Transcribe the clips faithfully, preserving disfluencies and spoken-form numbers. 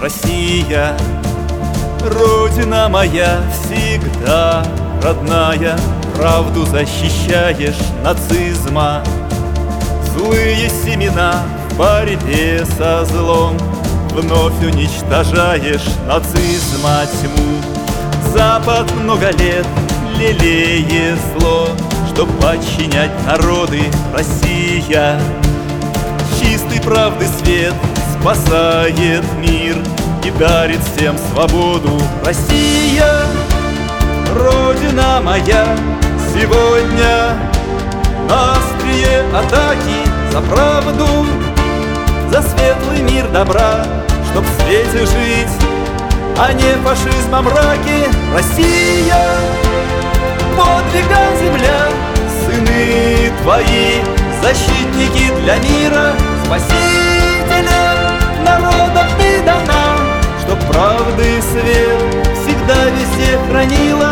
Россия, Родина моя всегда родная, правду защищаешь нацизма. Злые семена в борьбе со злом вновь уничтожаешь нацизма тьму. Запад много лет лелеет зло, чтоб подчинять народы. Россия, чистой правды свет спасает мир и дарит всем свободу. Россия, Родина моя, сегодня на острие атаки за правду, за светлый мир добра, чтоб в свете жить, а не фашизма мраке. Россия, подвига земля, сыны твои, защитники для мира, спасители народов ты дана, чтоб правды свет всегда везде хранила.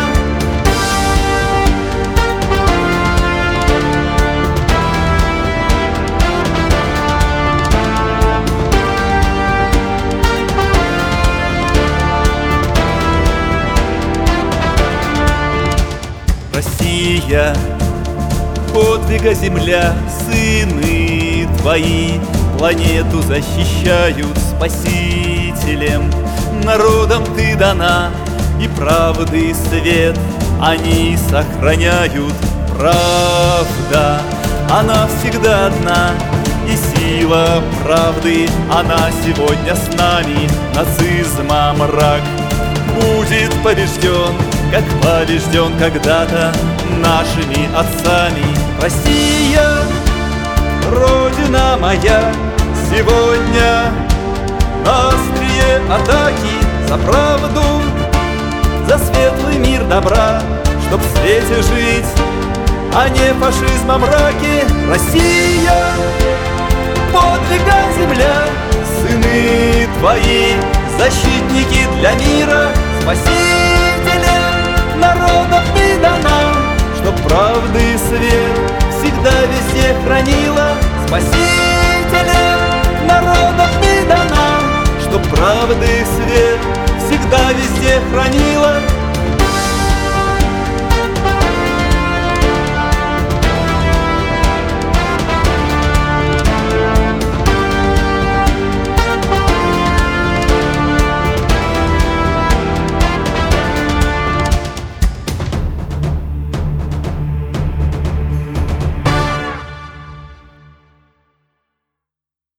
Россия, подвига земля, сыны твои планету защищают спасителем. Народам ты дана, и правды свет они сохраняют. Правда, она всегда одна, и сила правды, она сегодня с нами. Нацизма мрак будет побежден, как побежден когда-то нашими отцами. Россия, Родина моя, сегодня на острие атаки за правду, за светлый мир добра, чтоб в свете жить, а не фашизма мраке. Россия, подвига земля, сыны твои, защитники для мира, спасители народов ты дана, чтоб правды свет всегда везде хранила. Спасители народов ты дана, чтоб правды свет всегда везде хранила.